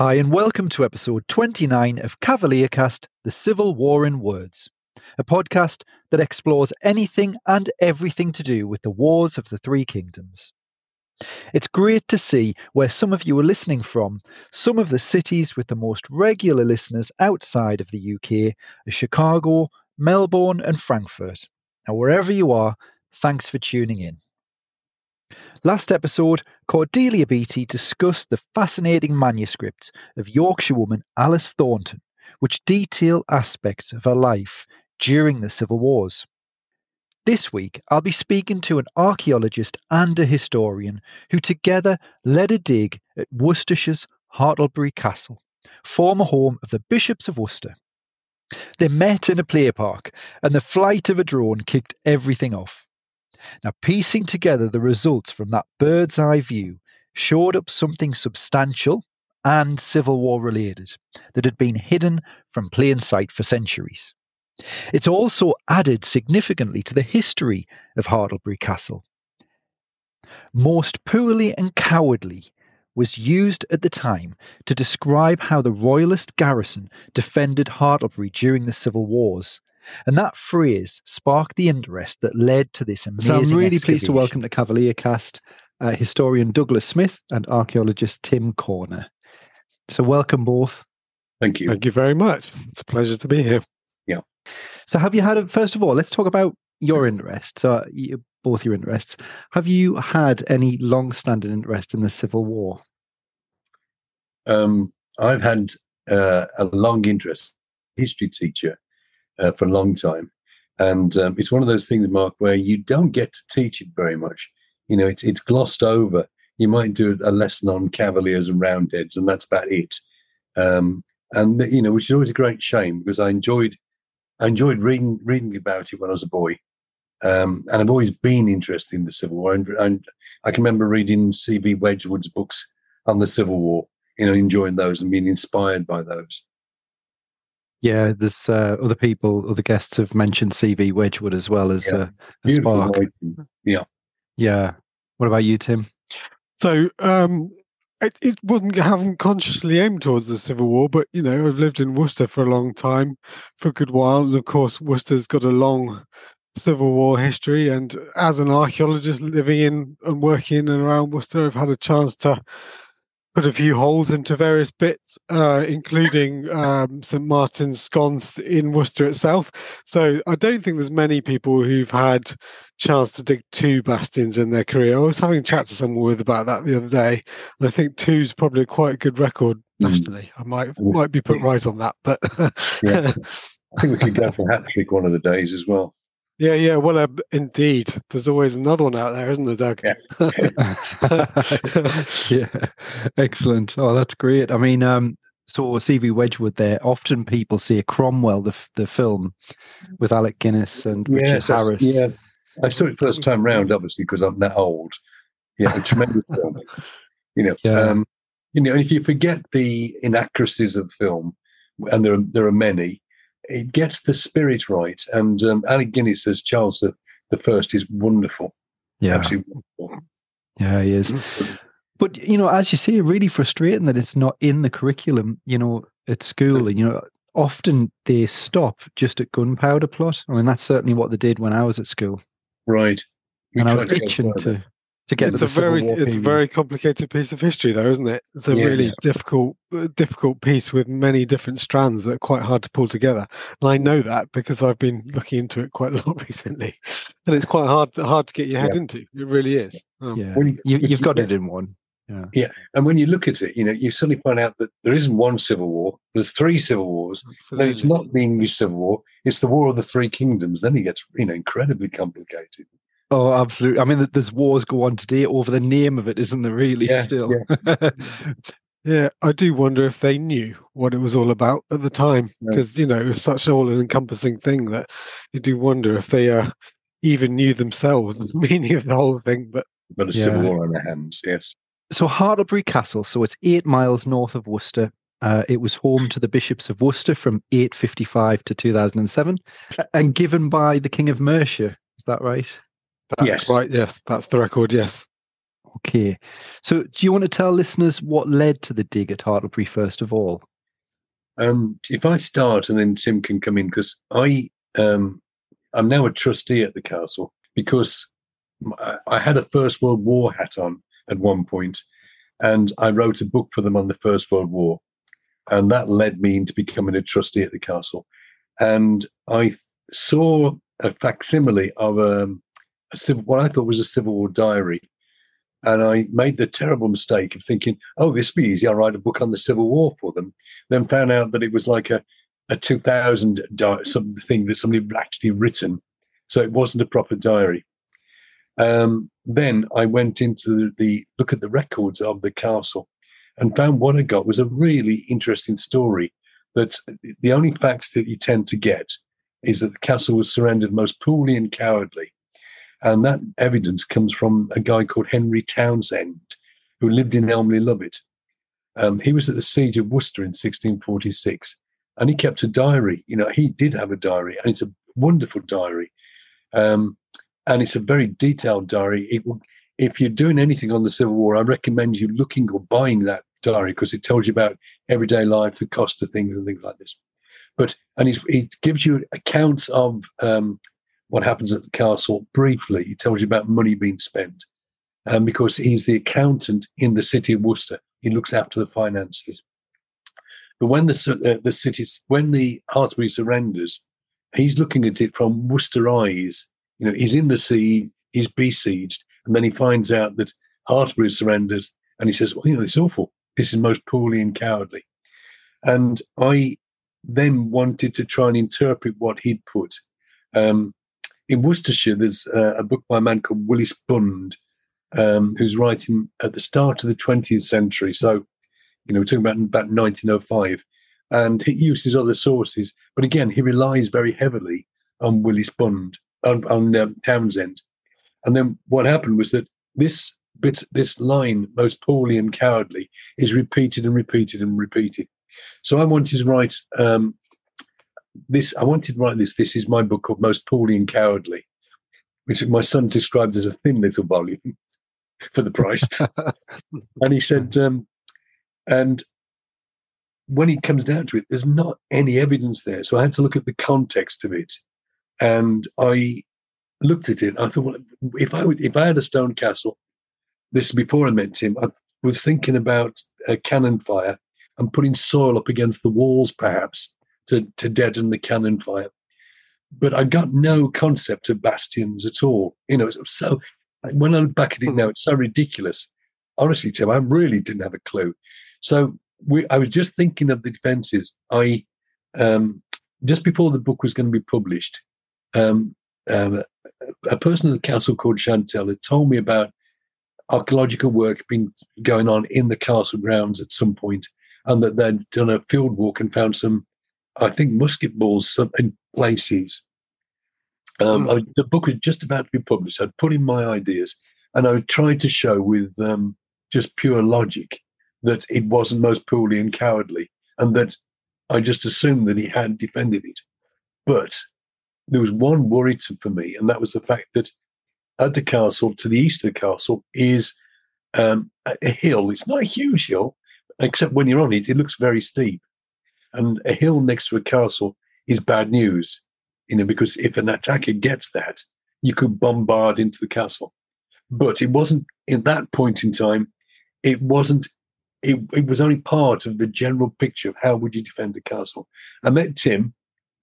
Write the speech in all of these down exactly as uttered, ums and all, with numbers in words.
Hi and welcome to episode twenty-nine of Cavaliercast, The Civil War in Words, a podcast that explores anything and everything to do with the wars of the Three Kingdoms. It's great to see where some of you are listening from. Some of the cities with the most regular listeners outside of the U K are Chicago, Melbourne and Frankfurt. Now wherever you are, thanks for tuning in. Last episode, Cordelia Beattie discussed the fascinating manuscripts of Yorkshirewoman Alice Thornton, which detail aspects of her life during the Civil Wars. This week, I'll be speaking to an archaeologist and a historian who together led a dig at Worcestershire's Hartlebury Castle, former home of the Bishops of Worcester. They met in a play park, and the flight of a drone kicked everything off. Now, piecing together the results from that bird's eye view showed up something substantial and Civil War related that had been hidden from plain sight for centuries. It's also added significantly to the history of Hartlebury Castle. Most poorly and cowardly was used at the time to describe how the royalist garrison defended Hartlebury during the Civil Wars. And that phrase sparked the interest that led to this amazing So I'm really excavation. pleased to welcome to Cavaliercast uh, historian Douglas Smith and archaeologist Tim Corner. So welcome both. Thank you. Thank you very much. It's a pleasure to be here. Yeah. So have you had, a, first of all, let's talk about your interest. So uh, you, both your interests. Have you had any long-standing interest in the Civil War? Um, I've had uh, a long interest, history teacher uh, for a long time. And um, it's one of those things, Mark, where you don't get to teach it very much. You know, it's, it's glossed over. You might do a lesson on Cavaliers and Roundheads, and that's about it. Um, and, you know, which is always a great shame because I enjoyed I enjoyed reading reading about it when I was a boy. Um, and I've always been interested in the Civil War. And, and I can remember reading C V Wedgwood's books on the Civil War, you know, enjoying those and being inspired by those. Yeah, there's uh, other people, other guests have mentioned C V Wedgwood as well as Yeah. uh, a Beautiful spark. writing. Yeah. Yeah. What about you, Tim? So um, it, it wasn't haven't consciously aimed towards the Civil War, but you know, I've lived in Worcester for a long time, for a good while, and of course, Worcester's got a long Civil War history. And as an archaeologist living in and working in and around Worcester, I've had a chance to put a few holes into various bits, uh, including um, Saint Martin's Sconce in Worcester itself. So I don't think there's many people who've had chance to dig two bastions in their career. I was having a chat to someone with about that the other day, and I think two's probably quite a good record nationally. Mm. I might might be put right on that, but yeah. I think we could go for hat trick one of the days as well. Yeah, yeah. Well, uh, indeed. There's always another one out there, isn't there, Doug? Yeah. Yeah, excellent. Oh, that's great. I mean, um, so C V Wedgwood there. Often people see Cromwell, the the film with Alec Guinness and Richard Yes, Harris. Yeah, I saw it first time round, obviously, because I'm that old. Yeah, a tremendous film. You know, Yeah. um, you know, and if you forget the inaccuracies of the film, and there are, there are many, it gets the spirit right. And um, Alec Guinness as Charles the, the First is wonderful. Yeah, Absolutely wonderful. Yeah, he is. But you know, as you say, really frustrating that it's not in the curriculum. You know, at school, and you know, often they stop just at gunpowder plot. I mean, that's certainly what they did when I was at school. Right. We and I tried was to go itching further. to to get It's to a the Civil very War it's a period. very complicated piece of history, though, isn't it? It's a Yeah. really difficult uh, difficult piece with many different strands that are quite hard to pull together. And I know that because I've been looking into it quite a lot recently, and it's quite hard hard to get your head Yeah. into. It really is. Um, Yeah, When you- you, if you've you got get- it in one. Yeah, Yeah, and when you look at it, you know, you suddenly find out that there isn't one civil war. There's three civil wars. Then it's absolutely. not the English Civil War. It's the War of the Three Kingdoms. Then it gets, you know, incredibly complicated. Oh, absolutely. I mean, th- there's wars go on today over the name of it, isn't there? Really, Yeah, still. Yeah, I do wonder if they knew what it was all about at the time, Yeah. because you know it was such all an encompassing thing that you do wonder if they uh, even knew themselves the meaning of the whole thing. But But a Yeah. civil war on their hands, yes. So Hartlebury Castle, so it's eight miles north of Worcester. Uh, it was home to the Bishops of Worcester from eight fifty-five to two thousand seven, and given by the King of Mercia. Is that right? that's Yes. right. Yes, that's the record. Yes. Okay. So do you want to tell listeners what led to the dig at Hartlebury first of all? Um, if I start and then Tim can come in, because I, um, I'm now a trustee at the castle because I, I had a First World War hat on at one point, and I wrote a book for them on the First World War, and that led me into becoming a trustee at the castle. And I saw a facsimile of um, a civil, what I thought was a Civil War diary. And I made the terrible mistake of thinking, oh, this will be easy. I'll write a book on the Civil War for them. Then found out that it was like a, a two thousand di- something that somebody had actually written. So it wasn't a proper diary. Um, then I went into the, the look at the records of the castle and found what I got was a really interesting story. That the only facts that you tend to get is that the castle was surrendered most poorly and cowardly. And that evidence comes from a guy called Henry Townsend, who lived in Elmley Lovett. Um, he was at the siege of Worcester in sixteen forty-six, and he kept a diary. You know, he did have a diary, and it's a wonderful diary. Um, and it's a very detailed diary. It will, if you're doing anything on the Civil War, I recommend you looking or buying that diary because it tells you about everyday life, the cost of things and things like this. But and he's, it gives you accounts of um, what happens at the castle briefly. He tells you about money being spent. Um, because he's the accountant in the city of Worcester. He looks after the finances. But when the, uh, the city, when the Hartlebury surrenders, he's looking at it from Worcester eyes. You know, he's in the sea, he's besieged, and then he finds out that Hartlebury surrenders, and he says, well, you know, it's awful. This is most poorly and cowardly. And I then wanted to try and interpret what he'd put. Um, in Worcestershire, there's uh, a book by a man called Willis Bund, Um, who's writing at the start of the twentieth century. So, you know, we're talking about, about nineteen oh five. And he uses other sources. But again, he relies very heavily on Willis Bund, on, on um, Townsend. And then what happened was that this bit, this line, most poorly and cowardly, is repeated and repeated and repeated. So I wanted to write um, this, I wanted to write this, this is my book called Most Poorly and Cowardly, which my son described as a thin little volume for the price. And he said, um, and when he comes down to it, there's not any evidence there. So I had to look at the context of it. And I looked at it. And I thought, well, if I would, if I had a stone castle, this is before I met him, I was thinking about a cannon fire and putting soil up against the walls, perhaps, to, to deaden the cannon fire. But I got no concept of bastions at all. You know, so when I look back at it now, it's so ridiculous. Honestly, Tim, I really didn't have a clue. So we, I was just thinking of the defences. I um, just before the book was going to be published, um, um, a person at the castle called Chantel had told me about archaeological work being going on in the castle grounds at some point, and that they'd done a field walk and found some, I think, musket balls some, in places. Um, I, the book was just about to be published. I'd put in my ideas, and I tried to show with um, just pure logic that it wasn't most poorly and cowardly, and that I just assumed that he had defended it. But there was one worry to, for me, and that was the fact that at the castle, to the east of the castle, is um, a, a hill. It's not a huge hill, except when you're on it, it looks very steep. And a hill next to a castle is bad news. You know, because if an attacker gets that, you could bombard into the castle. But it wasn't, in that point in time, it wasn't, it, it was only part of the general picture of how would you defend a castle. I met Tim,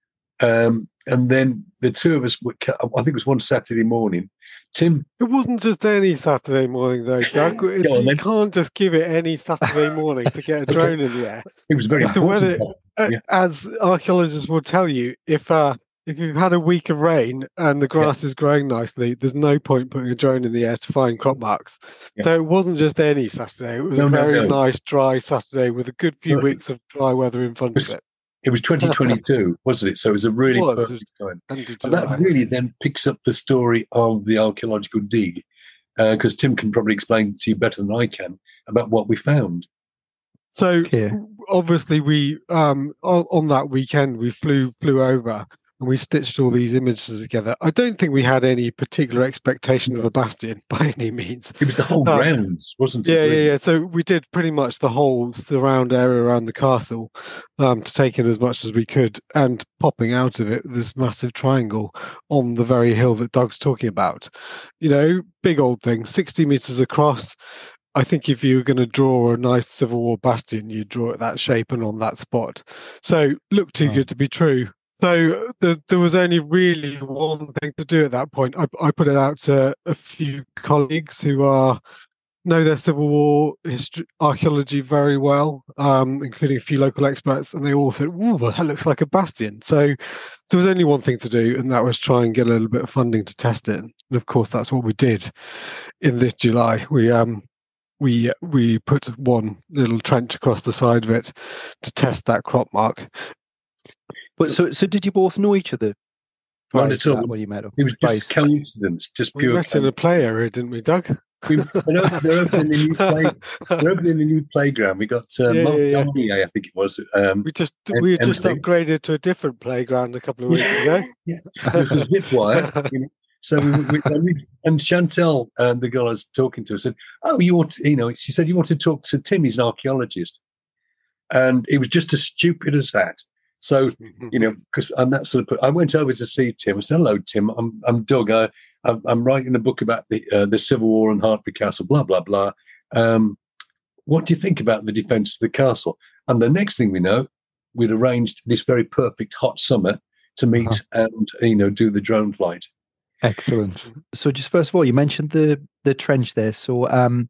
um, and then the two of us, were, I think it was one Saturday morning, Tim... It wasn't just any Saturday morning, though, Jack. It, on, you then. can't just give it any Saturday morning to get a drone okay. in the air. It was very important. It, yeah. As archaeologists will tell you, if... Uh, If you've had a week of rain and the grass yeah. is growing nicely, there's no point putting a drone in the air to find crop marks. Yeah. So it wasn't just any Saturday. It was no, a very no, no. nice, dry Saturday with a good few no. weeks of dry weather in front it was, of it. It was twenty twenty-two, wasn't it? So it was a really was. perfect time. And that really then picks up the story of the archaeological dig, because uh, Tim can probably explain to you better than I can about what we found. So yeah. obviously we, um, on, on that weekend, we flew flew over. and we stitched all these images together. I don't think we had any particular expectation of a bastion by any means. It was the whole Um, grounds, wasn't it? Yeah, really? yeah, yeah. So we did pretty much the whole surround area around the castle um, to take in as much as we could, and popping out of it this massive triangle on the very hill that Doug's talking about. You know, big old thing, sixty meters across. I think if you were going to draw a nice Civil War bastion, you'd draw it that shape and on that spot. So looked too Oh. good to be true. So there, there was only really one thing to do at that point. I, I put it out to a few colleagues who are know their Civil War history, archaeology very well, um, including a few local experts, and they all said, "Ooh, well, that looks like a bastion." So there was only one thing to do, and that was try and get a little bit of funding to test it. And of course, that's what we did in this July. We um we we put one little trench across the side of it to test that crop mark. But so, so did you both know each other? Not prior at to all. that when you met up? It was Right. just coincidence, just We pure. met in a play area, didn't we, Doug? We, they're, open- they're opening a new play. They're opening a new playground. We got uh, Yeah, Mark yeah, yeah. Garnier, I think it was. Um, We just Em- we had just Emily. upgraded to a different playground a couple of weeks ago. yeah, it was a zip wire. You know. So we, we, and, we, and Chantel, uh, the girl I was talking to, said, "Oh, you want to, you know?" She said, "You want to talk to Tim? He's an archaeologist." And it was just as stupid as that. So you know, because I'm that sort of. I went over to see Tim. I said, "Hello, Tim. I'm I'm Doug. I, I'm, I'm writing a book about the uh, the Civil War and Hertford Castle. Blah blah blah. Um, what do you think about the defence of the castle?" And the next thing we know, we'd arranged this very perfect hot summer to meet Uh-huh. and you know do the drone flight. Excellent. So, just first of all, you mentioned the the trench there. So, um,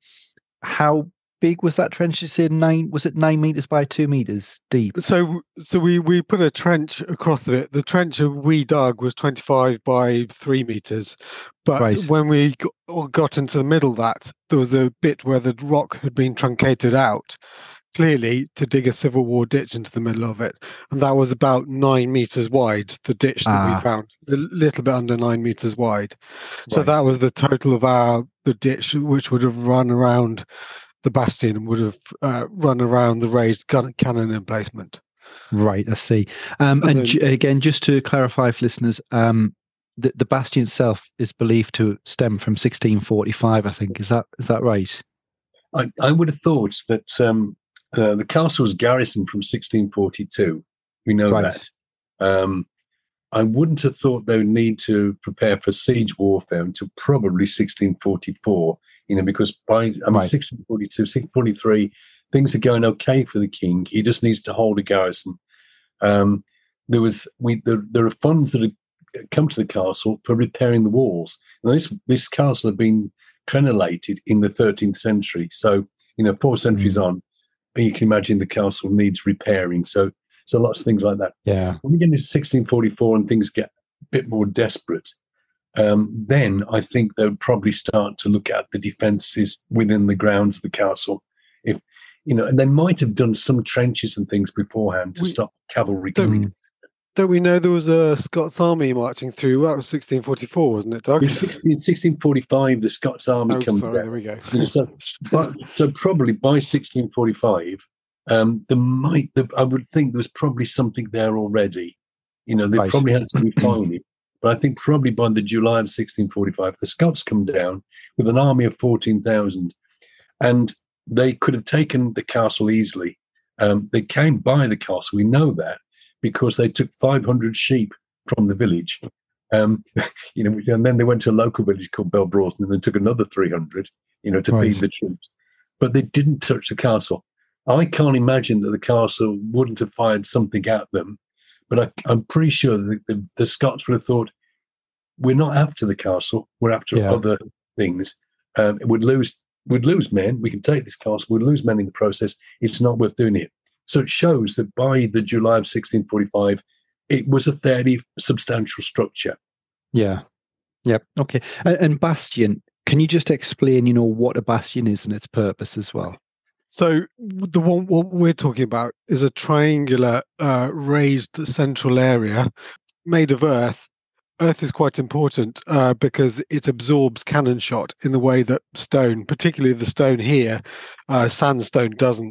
how big was that trench? You said nine. Was it nine meters by two meters deep? So, so we, we put a trench across it. The trench we dug was twenty-five by three meters, but Right. when we got, got into the middle of that, there was a bit where the rock had been truncated out, clearly to dig a Civil War ditch into the middle of it, and that was about nine meters wide. The ditch that Ah. we found, a little bit under nine meters wide. So Right. that was the total of our the ditch, which would have run around the bastion and would have uh, run around the raised gun, cannon emplacement. Right, I see. Um, And and then- j- again, just to clarify for listeners, um, the, the bastion itself is believed to stem from sixteen forty-five. I think is that is that right? I, I would have thought that um, uh, the castle was garrisoned from sixteen forty-two. We know Right. that. Um, I wouldn't have thought they would need to prepare for siege warfare until probably sixteen forty-four. You know, because by I mean Right. sixteen forty-two, sixteen forty-three, things are going okay for the king. He just needs to hold a garrison. Um, there was we there, there are funds that have come to the castle for repairing the walls. Now this this castle had been crenellated in the thirteenth century, so you know four centuries Mm. on, you can imagine the castle needs repairing. So so lots of things like that. Yeah. When we get into sixteen forty-four and things get a bit more desperate, um, then I think they would probably start to look at the defences within the grounds of the castle. If you know, and they might have done some trenches and things beforehand to We- stop cavalry Don't coming. Mm. Don't we know there was a Scots army marching through? That was sixteen forty-four, wasn't it, Doug? In sixteen, sixteen forty-five, the Scots army Oh, comes sorry, down. there we go. You know, so, but, so probably by sixteen forty-five, um, there might, there, I would think there was probably something there already. You know, they Right. probably had to refine it. But I think probably by the July of sixteen forty-five, the Scots come down with an army of fourteen thousand, and they could have taken the castle easily. Um, they came by the castle, we know that, because they took five hundred sheep from the village. Um, you know, and then they went to a local village called Belbroughton and they took another three hundred, you know, to Right. feed the troops. But they didn't touch the castle. I can't imagine that the castle wouldn't have fired something at them, but I, I'm pretty sure that the, the Scots would have thought, we're not after the castle, we're after Yeah. other things. Um, it would lose, would lose men. We can take this castle, we'd lose men in the process. It's not worth doing it. So it shows that by the July of sixteen forty-five, it was a fairly substantial structure. Yeah. Yep. Okay. And, and bastion. Can you just explain, you know, what a bastion is and its purpose as well? So the one what we're talking about is a triangular uh, raised central area made of earth. Earth is quite important uh, because it absorbs cannon shot in the way that stone, particularly the stone here, uh, sandstone doesn't. It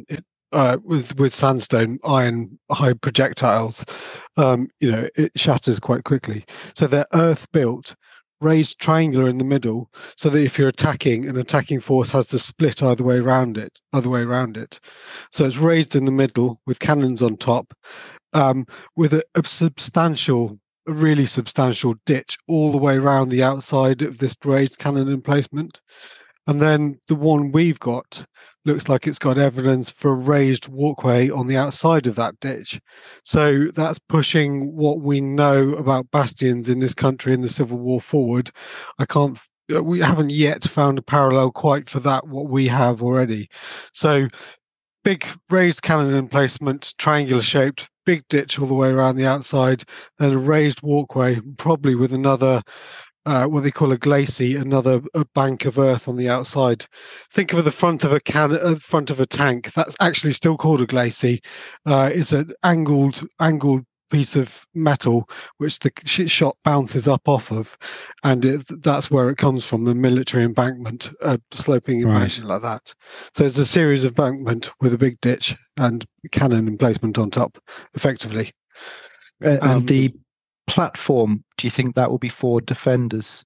uh, with with sandstone, iron high projectiles, um, you know, it shatters quite quickly. So they're earth built, raised triangular in the middle, so that if you're attacking, an attacking force has to split either way around it, other way around it. So it's raised in the middle with cannons on top, um, with a, a substantial, a really substantial ditch all the way around the outside of this raised cannon emplacement. And then the one we've got looks like it's got evidence for a raised walkway on the outside of that ditch. So that's pushing what we know about bastions in this country in the Civil War forward. I can't, we haven't yet found a parallel quite for that, what we have already. So big raised cannon emplacement, triangular shaped, big ditch all the way around the outside, then a raised walkway, probably with another Uh, what they call a glacis, another a bank of earth on the outside. Think of the front of a can, uh, front of a tank. That's actually still called a glacis. Uh, it's an angled, angled piece of metal which the shot bounces up off of, and it's, that's where it comes from. The military embankment, uh, sloping embankment right. like that. So it's a series of embankment with a big ditch and cannon emplacement on top, effectively. Uh, and um, the platform, do you think that will be for defenders?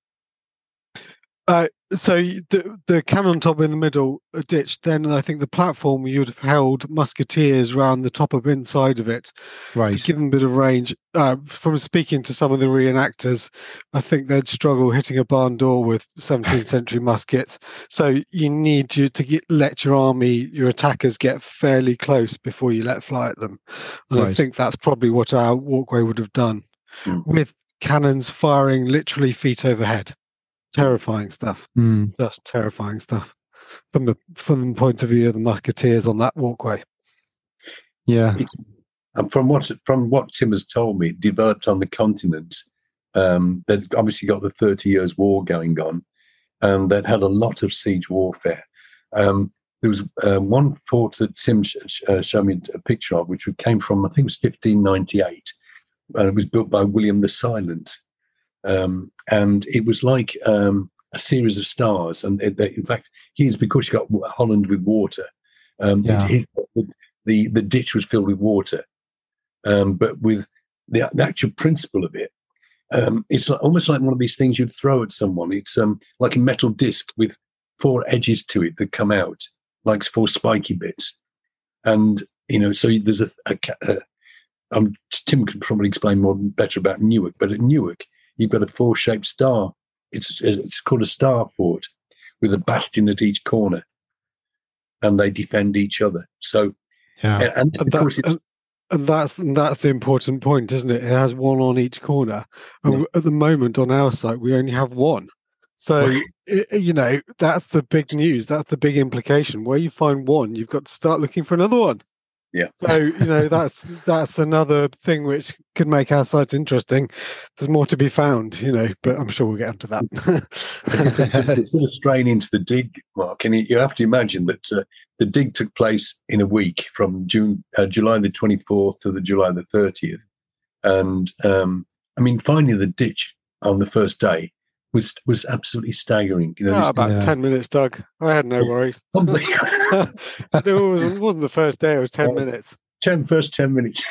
Uh, so the the cannon top in the middle, a ditch. Then I think the platform you would have held musketeers around the top of inside of it, right, to give them a bit of range. Uh, from speaking to some of the reenactors, I think they'd struggle hitting a barn door with seventeenth century muskets. So you need you to get, let your army, your attackers, get fairly close before you let fly at them. And right. I think that's probably what our walkway would have done. Mm. With cannons firing literally feet overhead. Terrifying stuff. Mm. Just terrifying stuff from the from the point of view of the musketeers on that walkway. Yeah. It's, and from what from what Tim has told me, it developed on the continent. Um, that obviously got the Thirty Years' War going on, and that had a lot of siege warfare. Um, there was uh, one fort that Tim sh- sh- uh, showed me a picture of, which came from, I think it was fifteen ninety-eight. And it was built by William the Silent. Um, and it was like um, a series of stars. And it, they, in fact, here's because you got Holland with water. Um, yeah. it, it, the, the ditch was filled with water. Um, but with the, the actual principle of it, um, it's like, almost like one of these things you'd throw at someone. It's um, like a metal disc with four edges to it that come out, like four spiky bits. And, you know, so there's a, a, a Um, Tim can probably explain more better about Newark, but at Newark, you've got a four-shaped star. It's it's called a star fort with a bastion at each corner, and they defend each other. So, yeah, and, and, and, of that, course and, and that's and that's the important point, isn't it? It has one on each corner, and yeah. at the moment on our site we only have one. So right. it, you know that's the big news. That's the big implication. Where you find one, you've got to start looking for another one. Yeah. So, you know, that's that's another thing which could make our site interesting. There's more to be found, you know, but I'm sure we'll get into that. it's, a, it's sort of straying into the dig, Mark, and you have to imagine that uh, the dig took place in a week from June, uh, July the twenty-fourth to the July the thirtieth. And, um, I mean, finding the ditch on the first day was was absolutely staggering. You know, oh, this, about yeah. ten minutes, Doug. I had no worries. it, wasn't, it wasn't the first day. It was ten yeah. minutes. Ten first ten minutes.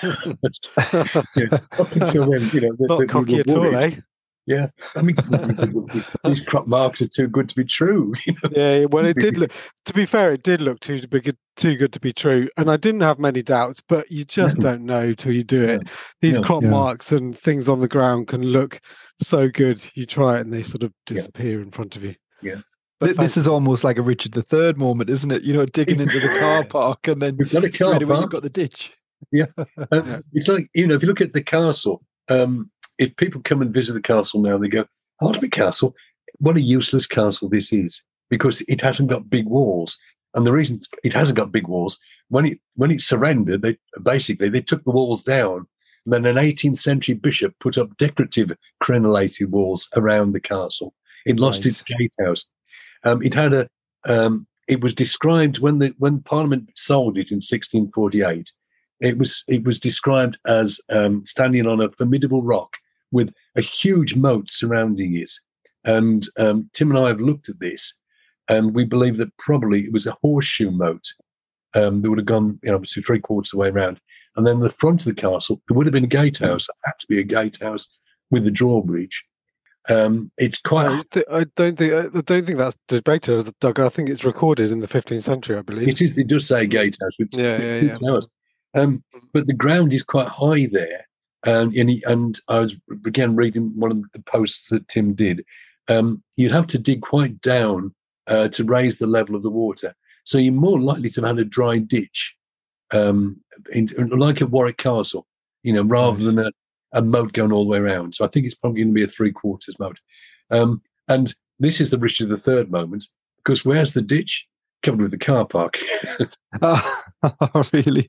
yeah. Up until then, you know, not the, cocky at all, eh? Yeah, I mean, these crop marks are too good to be true. You know? Yeah, well, it did look. To be fair, it did look too big, too good to be true, and I didn't have many doubts. But you just no. don't know till you do it. No. These no. crop yeah. marks and things on the ground can look so good. You try it, and they sort of disappear yeah. in front of you. Yeah. But this is almost like a Richard the Third moment, isn't it? You know, digging into the car park, and then you've got a car straight away park. You've got the ditch. Yeah, um, yeah. It's like, you know, if you look at the castle, um, if people come and visit the castle now, they go, Hartby Castle, what a useless castle this is, because it hasn't got big walls. And the reason it hasn't got big walls, when it when it surrendered, they basically they took the walls down, and then an eighteenth century bishop put up decorative crenellated walls around the castle. It lost nice. its gatehouse. Um, it had a. Um, it was described when the when Parliament sold it in sixteen forty-eight. It was it was described as um, standing on a formidable rock with a huge moat surrounding it. And um, Tim and I have looked at this, and we believe that probably it was a horseshoe moat. Um, they would have gone, you know, obviously three quarters of the way around. And then the front of the castle, there would have been a gatehouse. There had to be a gatehouse with the drawbridge. Um, it's quite. No, th- I don't think I don't think that's debated, Doug. I think it's recorded in the fifteenth century, I believe. It is. It does say gatehouse with, Yeah, with yeah, two yeah. towers. Um, but the ground is quite high there, and and, he, and I was again reading one of the posts that Tim did. Um, you'd have to dig quite down uh, to raise the level of the water, so you're more likely to have had a dry ditch, um, in, like at Warwick Castle, you know, rather Right. than a, a moat going all the way around. So I think it's probably going to be a three quarters moat. Um, and this is the Richard the Third moment, because where's the ditch? Covered with the car park. Oh, really?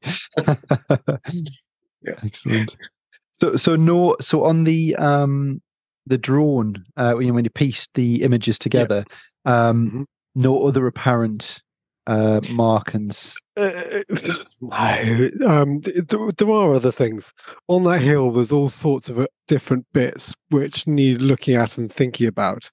Yeah. Excellent. So, so no, so on the um the drone, uh, when you when you pieced the images together, um, Mhm. no other apparent uh markings. Uh, no, um, th- th- there are other things on that hill. There's all sorts of uh, different bits which need looking at and thinking about,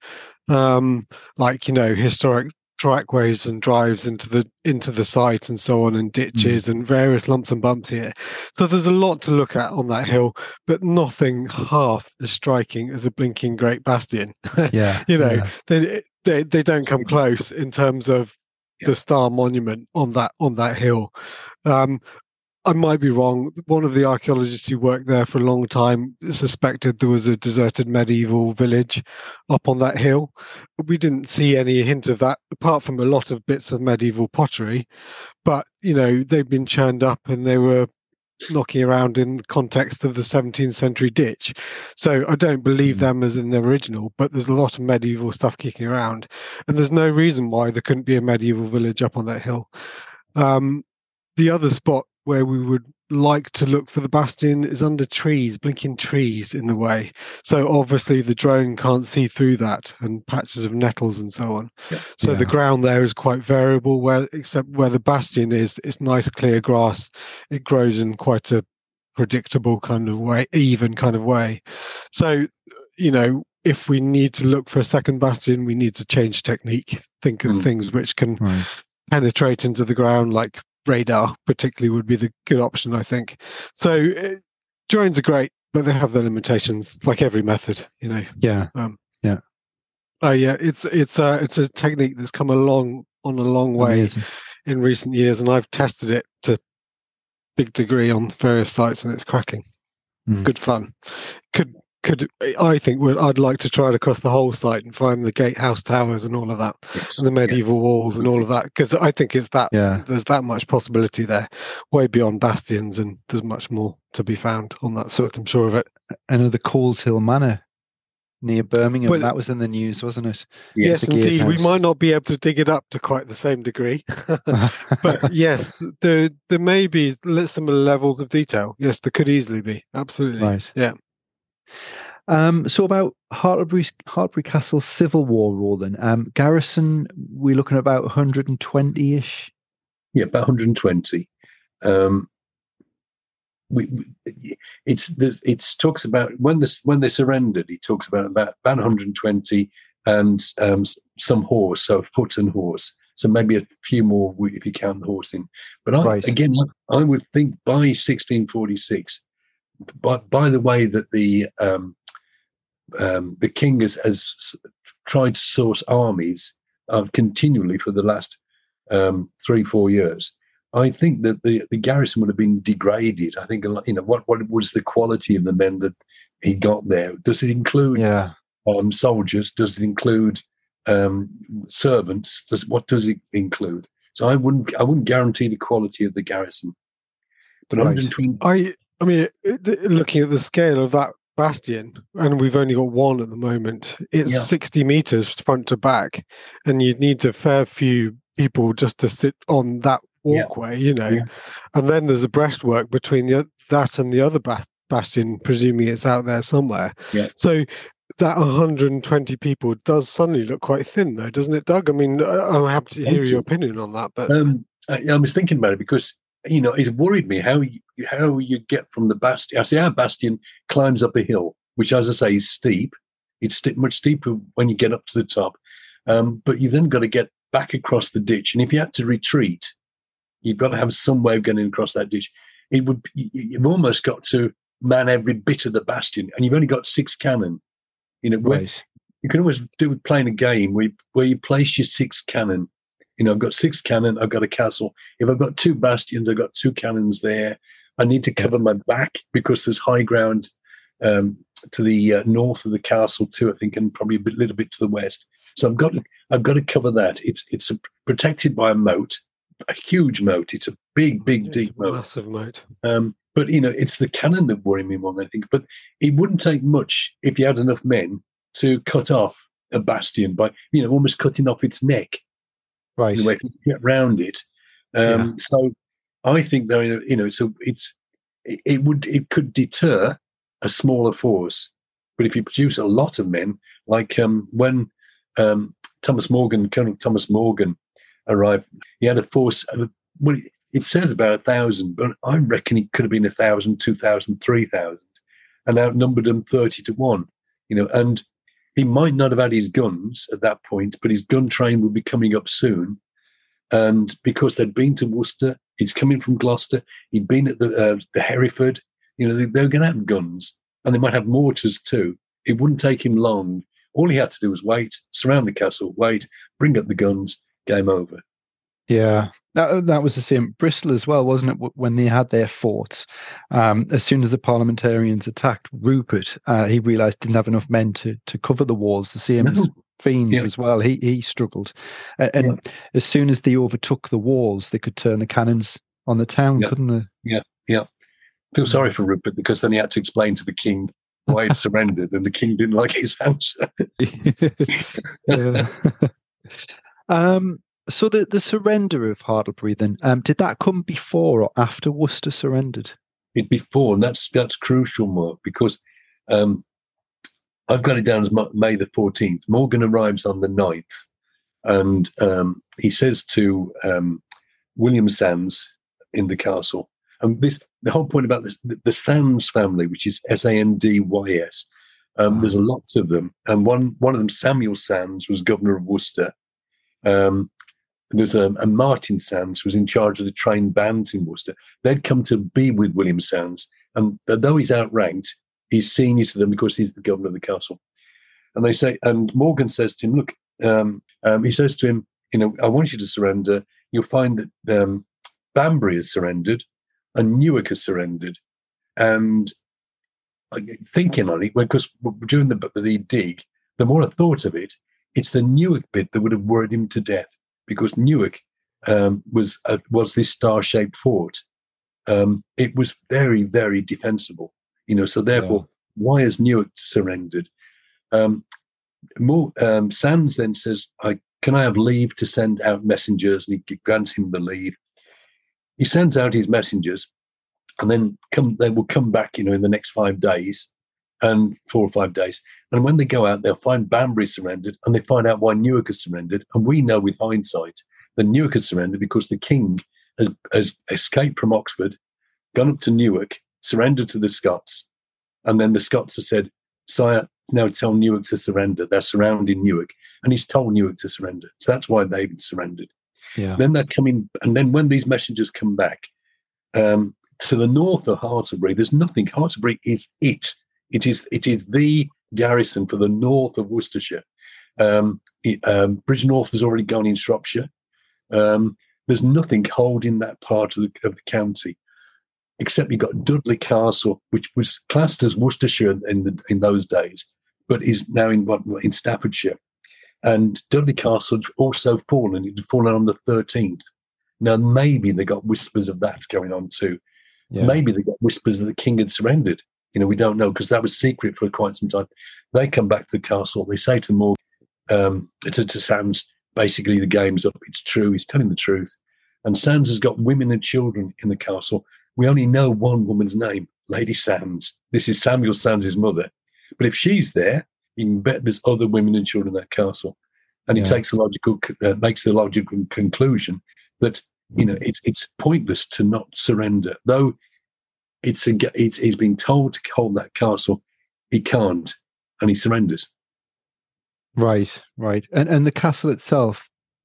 um, like you know, historic trackways and drives into the into the site and so on, and ditches and various lumps and bumps here. So there's a lot to look at on that hill, but nothing half as striking as a blinking Great Bastion. Yeah, you know, yeah. they they they don't come close in terms of Yeah. the Star Monument on that on that hill. Um, I might be wrong. One of the archaeologists who worked there for a long time suspected there was a deserted medieval village up on that hill. We didn't see any hint of that, apart from a lot of bits of medieval pottery. But you know, they've been churned up and they were knocking around in the context of the seventeenth century ditch. So I don't believe Mm. them as in the original, but there's a lot of medieval stuff kicking around. And there's no reason why there couldn't be a medieval village up on that hill. Um, the other spot where we would like to look for the bastion is under trees, blinking trees in the way. So obviously the drone can't see through that, and patches of nettles and so on. Yeah. So the Yeah. ground there is quite variable, where except where the bastion is, it's nice clear grass. It grows in quite a predictable kind of way, even kind of way. So, you know, if we need to look for a second bastion, we need to change technique, think of Mm. things which can Right. penetrate into the ground, like radar particularly would be the good option, I think. So uh, drones are great, but they have their limitations, like every method, you know. Yeah. Um, Yeah. Oh yeah, it's it's a it's a technique that's come along on a long way Amazing. in recent years, and I've tested it to big degree on various sites, and it's cracking. Mm. Good fun. Could could I think would I'd like to try it across the whole site and find the gatehouse towers and all of that, Yes. and the medieval walls and all of that, because I think it's that Yeah. there's that much possibility there, way beyond bastions, and there's much more to be found on that site. I'm sure of it. Another Coles Hill Manor near Birmingham. Well- that was in the news, wasn't it? Yes, the indeed. We gatehouse. might not be able to dig it up to quite the same degree, but yes, there there may be li- similar levels of detail. Yes, there could easily be. Absolutely. Right. Yeah. Um, so about Hartlebury, Hartlebury Castle Civil War, Roland. Um, garrison, we're looking at about one hundred twenty-ish. Yeah, about one hundred twenty. Um, we, we it's there's it's talks about when this when they surrendered. He talks about about about one hundred twenty and um, some horse, so foot and horse. So maybe a few more if you count the horse in. But I, Right. again, I, I would think by sixteen forty-six, by by the way that the um, um, the king has, has tried to source armies uh, continually for the last um, three four years. I think that the, the garrison would have been degraded. I think, a lot- you know, what, what was the quality of the men that he got there? Does it include Yeah. um, soldiers? Does it include um, servants? Does what does it include? So I wouldn't I wouldn't guarantee the quality of the garrison. But Right. one hundred twenty, I I mean, it- th- looking at the scale of that bastion, and we've only got one at the moment. It's Yeah. sixty meters front to back, and you'd need a fair few people just to sit on that Yeah. walkway, you know. Yeah. And then there's a breastwork between the, that and the other bas- bastion, presuming it's out there somewhere. Yeah. So that one hundred twenty people does suddenly look quite thin, though, doesn't it, Doug? I mean, I- I'm happy to hear Thank you. your opinion on that, but Um, I, I was thinking about it because you know it worried me how you, how you get from the bastion. I see our bastion climbs up a hill, which, as I say, is steep. It's st- much steeper when you get up to the top, um, but you then got to get back across the ditch. And if you had to retreat, You've got to have some way of getting across that ditch. It would. You've almost got to man every bit of the bastion, and you've only got six cannon. You know, where, Right. you can always do with playing a game where you, where you place your six cannon. You know, I've got six cannon. I've got a castle. If I've got two bastions, I've got two cannons there. I need to cover my back because there's high ground um, to the uh, north of the castle too, I think, and probably a bit, little bit to the west. So I've got to, I've got to cover that. It's it's a, protected by a moat, a huge moat. It's a big, big, It's deep a moat. massive moat. Um, but you know, it's the cannon that worry me more than anything. But it wouldn't take much if you had enough men to cut off a bastion by, you know, almost cutting off its neck. Right. In a way, if you get round it. Um, Yeah. So I think that, you know, so it's it, it would it could deter a smaller force, but if you produce a lot of men, like um, when um, Thomas Morgan, Colonel Thomas Morgan, arrived, he had a force. Of, well, it said about a thousand, but I reckon it could have been a thousand, two thousand, three thousand, and outnumbered them thirty to one. You know, and he might not have had his guns at that point, but his gun train would be coming up soon. And because they'd been to Worcester, he's coming from Gloucester, he'd been at the, uh, the Hereford, you know, they, they're going to have guns, and they might have mortars too. It wouldn't take him long. All he had to do was wait, surround the castle, wait, bring up the guns, game over. Yeah, that that was the same. Bristol as well, wasn't it? When they had their forts, um, as soon as the parliamentarians attacked Rupert, uh, he realised didn't have enough men to to cover the walls. The same No. as Fiennes Yeah. as well. He he struggled, and, and Yeah. as soon as they overtook the walls, they could turn the cannons on the town, Yeah. couldn't they? Yeah, yeah. Feel sorry for Rupert because then he had to explain to the king why he'd surrendered, and the king didn't like his answer. Yeah. um. So the, the surrender of Hartlebury, then, um, did that come before or after Worcester surrendered? It before, and that's that's crucial, Mark, because um, I've got it down as Ma- May the fourteenth. Morgan arrives on the ninth, and um, he says to um, William Sands in the castle, and this the whole point about this, the, the Sands family, which is S A N D Y S. Um, Wow. There's lots of them, and one one of them, Samuel Sands, was governor of Worcester. Um, There's a, a Martin Sands who was in charge of the trained bands in Worcester. They'd come to be with William Sands, and though he's outranked, he's senior to them because he's the governor of the castle. And they say, and Morgan says to him, "Look," um, um, he says to him, "You know, I want you to surrender. You'll find that um, Banbury has surrendered, and Newark has surrendered." And thinking on it, because during the the dig, the more I thought of it, it's the Newark bit that would have worried him to death. Because Newark um, was uh, was this star-shaped fort. Um, it was very, very defensible, you know. So therefore, yeah. Why has Newark surrendered? Um, more, um, Sands then says, I, "Can I have leave to send out messengers?" And he grants him the leave. He sends out his messengers, and then come they will come back, you know, in the next five days, and four or five days. And when they go out, they'll find Banbury surrendered, and they find out why Newark has surrendered. And we know with hindsight that Newark has surrendered because the king has, has escaped from Oxford, gone up to Newark, surrendered to the Scots. And then the Scots have said, "Sire, now tell Newark to surrender." They're surrounding Newark, and he's told Newark to surrender. So that's why they've surrendered. Yeah. Then they're coming, and then when these messengers come back um, to the north of Hartlebury, there's nothing. Hartlebury is it. It is, it is the garrison for the north of Worcestershire. Um, it, um, Bridgnorth has already gone in Shropshire. Um, there's nothing holding that part of the, of the county, except you've got Dudley Castle, which was classed as Worcestershire in the, in those days, but is now in in Staffordshire. And Dudley Castle had also fallen. It had fallen on the thirteenth. Now maybe they got whispers of that going on too. Yeah. Maybe they got whispers that the king had surrendered. You know, we don't know because that was secret for quite some time. They come back to the castle. They say to them all, um, to, to Sands, basically the game's up. It's true. He's telling the truth. And Sands has got women and children in the castle. We only know one woman's name, Lady Sands. This is Samuel Sands' mother. But if she's there, you can bet there's other women and children in that castle. And he yeah. takes the logical, uh, makes the logical conclusion that, you know, it's it's pointless to not surrender, though. It's, a, it's he's being told to hold that castle. He can't, and he surrenders. Right, right. And and the castle itself,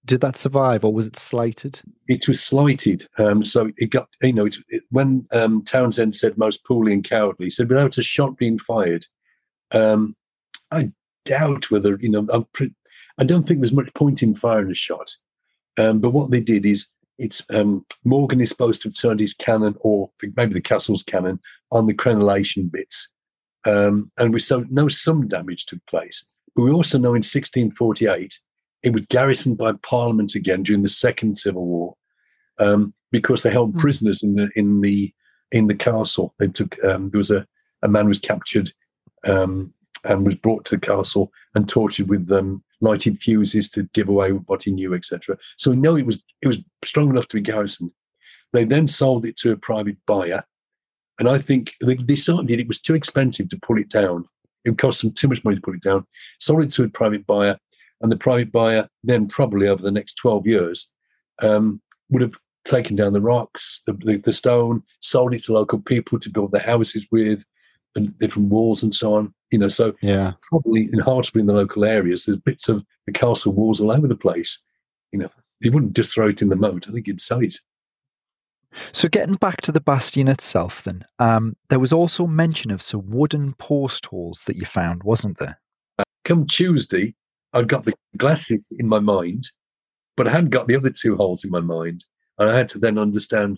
did that survive, or was it slighted? It was slighted. Um, so it got, you know, it, it, when um, Townsend said most poorly and cowardly, he said without a shot being fired, um, I doubt whether, you know, I'm pre- I don't think there's much point in firing a shot. Um, but what they did is, it's um, Morgan is supposed to have turned his cannon, or maybe the castle's cannon, on the crenellation bits. Um, and we so know some damage took place. But we also know in sixteen forty-eight, it was garrisoned by Parliament again during the Second Civil War, um, because they held prisoners in the in the in the castle. They took um, there was a, a man was captured um, and was brought to the castle and tortured with um, lighted fuses to give away what he knew, et cetera. So we know it was it was strong enough to be garrisoned. They then sold it to a private buyer, and I think they decided it was too expensive to pull it down. It cost them too much money to put it down. Sold it to a private buyer. And the private buyer then probably over the next twelve years um, would have taken down the rocks, the, the, the stone, sold it to local people to build their houses with, and different walls and so on. You know, so yeah, probably in Hartlebury, in the local areas, there's bits of the castle walls all over the place. You know, he wouldn't just throw it in the moat. I think he'd sell it. So getting back to the bastion itself then, um, there was also mention of some wooden post holes that you found, wasn't there? Come Tuesday, I'd got the glasses in my mind, but I hadn't got the other two holes in my mind. And I had to then understand,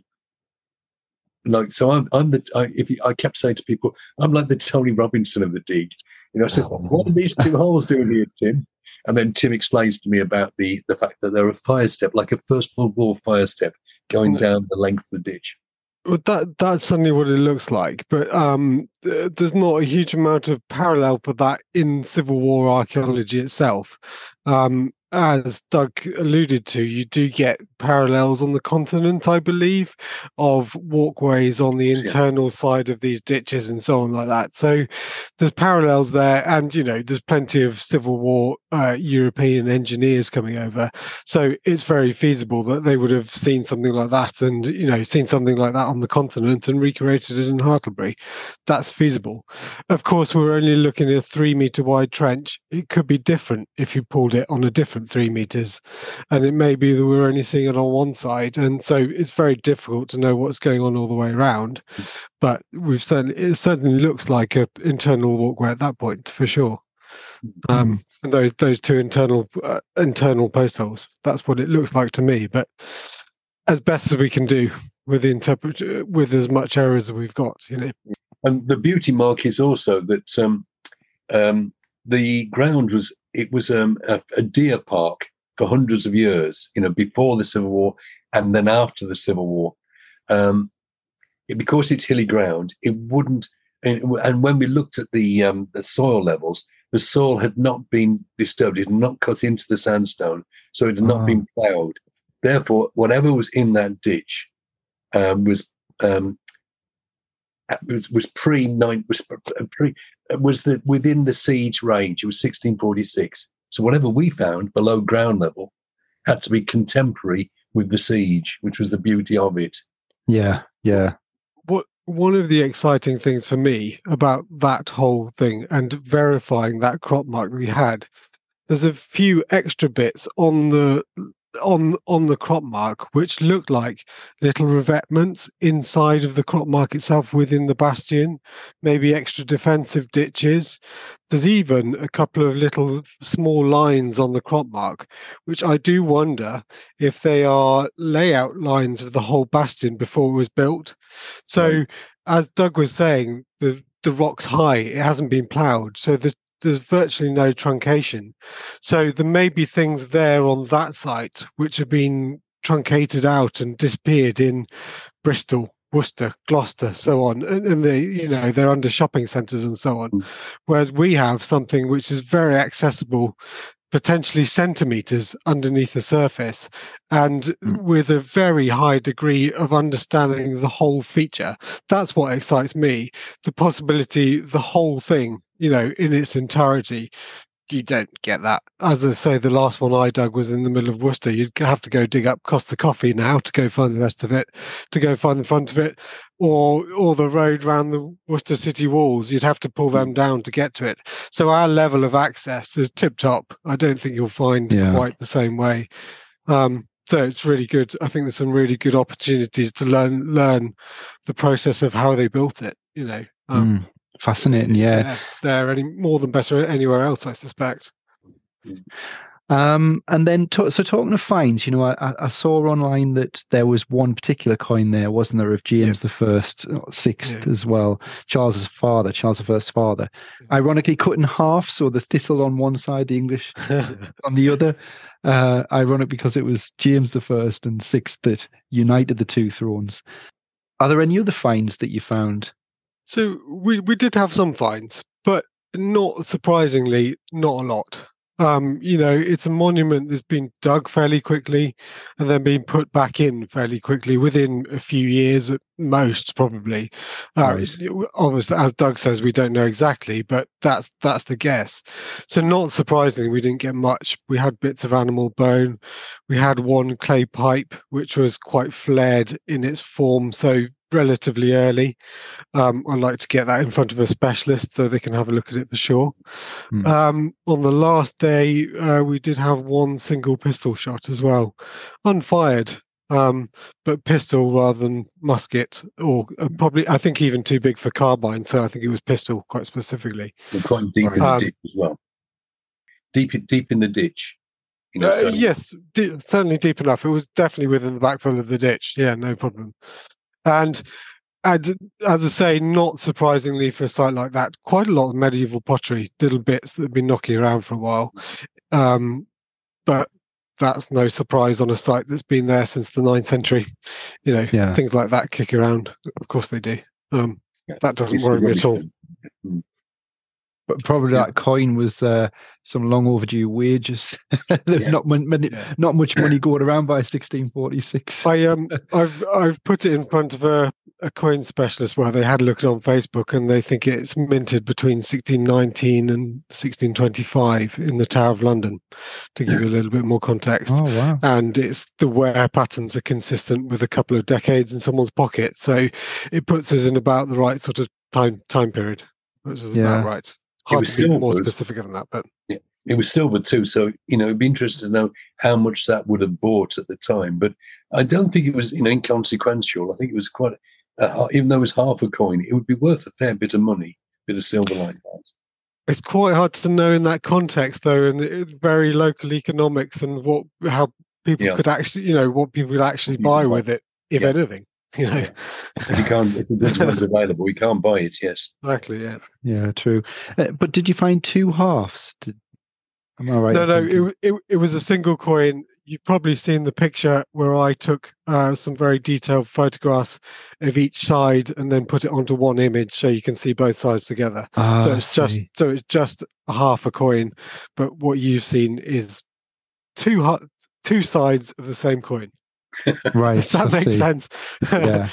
like, so I'm, I'm the, I, if you, I kept saying to people, I'm like the Tony Robinson of the dig. You know, I said, oh. What are these two holes doing here, Tim? And then Tim explains to me about the, the fact that they're a fire step, like a First World War fire step, going down the length of the ditch. Well, that that's certainly what it looks like, but um, th- there's not a huge amount of parallel for that in Civil War archaeology itself. Um, as Doug alluded to, you do get parallels on the continent, I believe, of walkways on the internal yeah. side of these ditches and so on like that. So there's parallels there, and you know, there's plenty of Civil War uh, European engineers coming over. So it's very feasible that they would have seen something like that, and you know, seen something like that on the continent and recreated it in Hartlebury. That's feasible. Of course, we're only looking at a three meter wide trench. It could be different if you pulled it on a different three meters, and it may be that we're only seeing it on one side, and so it's very difficult to know what's going on all the way around. But we've certainly it certainly looks like a internal walkway at that point for sure. Um, and those those two internal uh, internal post holes. That's what it looks like to me. But as best as we can do with the interpret with as much error as we've got, you know. And the beauty, Mark, is also that um, um, the ground was it was um, a, a deer park for hundreds of years. You know, before the Civil War and then after the Civil War, um, it, because it's hilly ground, it wouldn't. And, and when we looked at the um, the soil levels, the soil had not been disturbed; it had not cut into the sandstone, so it had not oh. been ploughed. Therefore, whatever was in that ditch um, was. Um, Was, was pre nine was pre was the within the siege range. It was sixteen forty-six. So whatever we found below ground level had to be contemporary with the siege, which was the beauty of it. Yeah, yeah. What one of the exciting things for me about that whole thing and verifying that crop mark that we had, there's a few extra bits on the on on the crop mark which looked like little revetments inside of the crop mark itself within the bastion, maybe extra defensive ditches. There's even a couple of little small lines on the crop mark, which I do wonder if they are layout lines of the whole bastion before it was built. So right. As Doug was saying, the the rock's high, it hasn't been ploughed, so the there's virtually no truncation. So there may be things there on that site which have been truncated out and disappeared in Bristol, Worcester, Gloucester, so on. And, and they, you know, they're under shopping centres and so on. Whereas we have something which is very accessible, potentially centimetres underneath the surface, and mm. with a very high degree of understanding the whole feature. That's what excites me. The possibility, the whole thing, you know, in its entirety. You don't get that. As I say, the last one I dug was in the middle of Worcester. You'd have to go dig up Costa Coffee now to go find the rest of it, to go find the front of it, or or the road round the Worcester city walls. You'd have to pull them down to get to it. So our level of access is tip top. I don't think you'll find yeah. quite the same way. Um, so it's really good. I think there's some really good opportunities to learn learn the process of how they built it. You know, um, mm, fascinating. Yeah, they're, they're any more than better anywhere else, I suspect. Um, and then, to, so talking of finds, you know, I, I saw online that there was one particular coin there, wasn't there, of James the First, sixth yeah. as well, Charles's father, Charles the First's father, ironically cut in half, so the thistle on one side, the English on the other. Uh, ironic because it was James the First and sixth that united the two thrones. Are there any other finds that you found? So we we did have some finds, but not surprisingly, not a lot. Um, you know, it's a monument that's been dug fairly quickly and then being put back in fairly quickly within a few years at most, probably. Uh, right. Obviously, as Doug says, we don't know exactly, but that's that's the guess. So not surprisingly, we didn't get much. We had bits of animal bone. We had one clay pipe, which was quite flared in its form, so relatively early. Um, I'd like to get that in front of a specialist so they can have a look at it for sure. Mm. Um, on the last day, uh, we did have one single pistol shot as well, unfired, um, but pistol rather than musket, or uh, probably, I think, even too big for carbine. So I think it was pistol quite specifically. And quite deep in um, the ditch as well. Deep, deep in the ditch. You know, uh, yes, d- certainly deep enough. It was definitely within the backfill of the ditch. Yeah, no problem. And, and as I say, not surprisingly for a site like that, quite a lot of medieval pottery, little bits that have been knocking around for a while. Um, but that's no surprise on a site that's been there since the ninth century. You know, yeah. Things like that kick around. Of course they do. Um, yeah. That doesn't it's worry me at all. But probably yeah. that coin was uh, some long overdue wages. There's yeah. not many, yeah. not much money going around by sixteen forty-six. I um, I've I've put it in front of a, a coin specialist where they had a look at it on Facebook, and they think it's minted between sixteen nineteen and sixteen twenty-five in the Tower of London. To give you a little bit more context. Oh wow! And it's the wear patterns are consistent with a couple of decades in someone's pocket, so it puts us in about the right sort of time time period. Which is yeah. about right. Hard to be more specific than that, but yeah, it was silver too. So you know, it'd be interesting to know how much that would have bought at the time. But I don't think it was you know inconsequential. I think it was quite, uh, even though it was half a coin, it would be worth a fair bit of money, bit of silver like that. It's quite hard to know in that context, though, and it's very local economics and what how people yeah. could actually, you know, what people could actually buy with it, if yeah. anything. You know, yeah. if you can't, if it isn't available, we can't buy it. Yes, exactly. Yeah, yeah, true. Uh, but did you find two halves? Did, am I right? No, no. It, it it was a single coin. You've probably seen the picture where I took uh, some very detailed photographs of each side and then put it onto one image so you can see both sides together. Ah, so it's just so it's just a half a coin, but what you've seen is two two sides of the same coin. Right, that I makes see. sense. Yeah.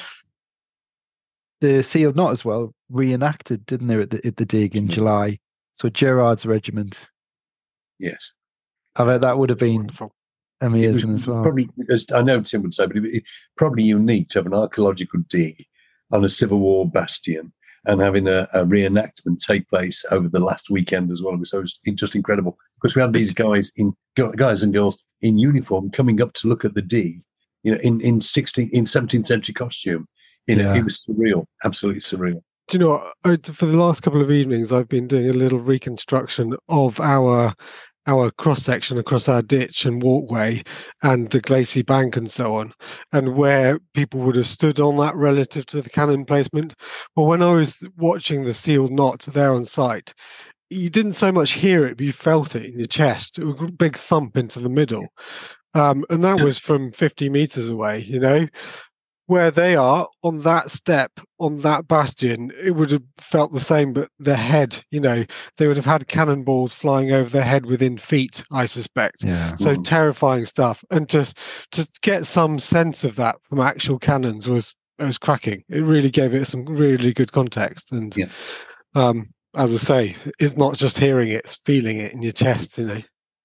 The Sealed Knot as well reenacted, didn't they, at the, at the dig in July? So Gerard's regiment. Yes, I bet that would have been wonderful. Amazing was, as well. Probably, as I know Tim would say, but it, it, probably unique to have an archaeological dig on a Civil War bastion and having a, a reenactment take place over the last weekend as well. So it was just incredible because we had these guys in guys and girls in uniform coming up to look at the dig. You know, in in sixteenth, in seventeenth century costume, you know, yeah. It was surreal, absolutely surreal. Do you know what? For the last couple of evenings, I've been doing a little reconstruction of our our cross section across our ditch and walkway, and the glacis bank and so on, and where people would have stood on that relative to the cannon placement. Well, when I was watching the Sealed Knot there on site, you didn't so much hear it, but you felt it in your chest. It was a big thump into the middle. Um, and that was from fifty meters away, you know, where they are on that step, on that bastion, it would have felt the same, but their head, you know, they would have had cannonballs flying over their head within feet, I suspect. Yeah. So mm. terrifying stuff. And just to get some sense of that from actual cannons was, it was cracking. It really gave it some really good context. And yeah. um, as I say, it's not just hearing it, it's feeling it in your chest, you know.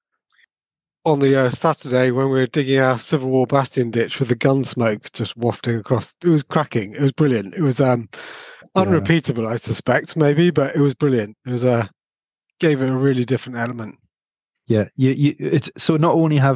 On the uh, Saturday when we were digging our Civil War bastion ditch with the gun smoke just wafting across, it was cracking. It was brilliant. It was um, unrepeatable, yeah. I suspect, maybe, but it was brilliant. It was uh, gave it a really different element. Yeah, you, you, it's so not only have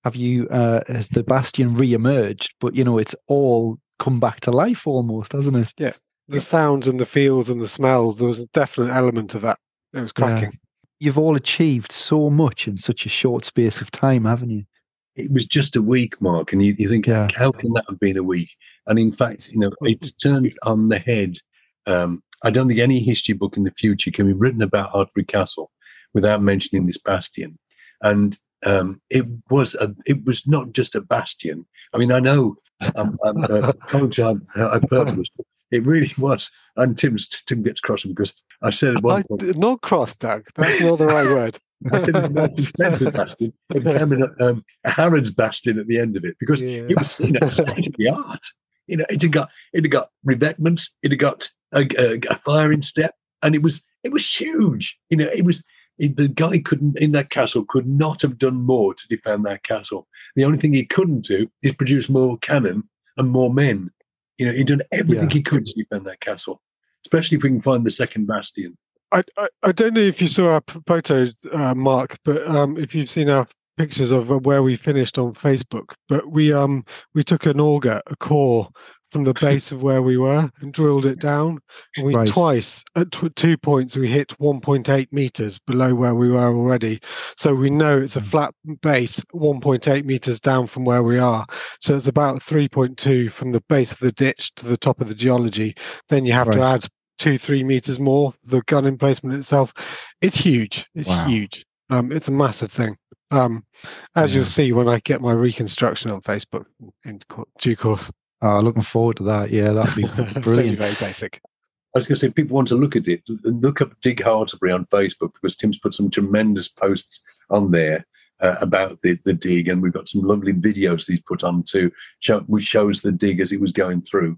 have you uh, has the bastion re-emerged? But you know, it's all come back to life almost, hasn't it? Yeah, the sounds and the feels and the smells. There was a definite element of that. It was cracking. Yeah. You've all achieved so much in such a short space of time, haven't you? It was just a week, Mark, and you, you think, Yeah. how can that have been a week? And in fact, you know, it's turned on the head. Um, I don't think any history book in the future can be written about Ardbury Castle without mentioning this bastion. And um, it was a, it was not just a bastion. I mean, I know I'm, I'm uh, I'm, I'm purpose. It really was. And Tim's, Tim gets cross because I said at one I, point, not cross, Doug. That's not the right word. I said it Martin Spencer's bastion. It became a, um, a Harrods bastion at the end of it because Yeah. it was, you know, state of the art. You know, it had got it had got revetments, it had got a, a, a firing step, and it was it was huge. You know, it was it, the guy couldn't in that castle could not have done more to defend that castle. The only thing he couldn't do is produce more cannon and more men. You know, he'd done everything Yeah. he could to defend that castle, especially if we can find the second bastion. I, I, I don't know if you saw our p- photos, uh, Mark, but um, if you've seen our pictures of uh, where we finished on Facebook, but we um we took an auger, a core from the base of where we were and drilled it down. And we Right. twice at t- two points we hit one point eight meters below where we were already. So we know it's a flat base, one point eight meters down from where we are. So it's about three point two from the base of the ditch to the top of the geology. Then you have to Right. add two, three meters more. The gun emplacement itself, it's huge. It's Wow. huge. Um, it's a massive thing. Um, as Yeah. you'll see when I get my reconstruction on Facebook in co- due course. Oh, looking forward to that. Yeah, that'd be It's only brilliant. very basic. I was going to say, people want to look at it. Look up Dig Hartlebury on Facebook because Tim's put some tremendous posts on there uh, about the, the dig, and we've got some lovely videos he's put on too, show, which shows the dig as it was going through.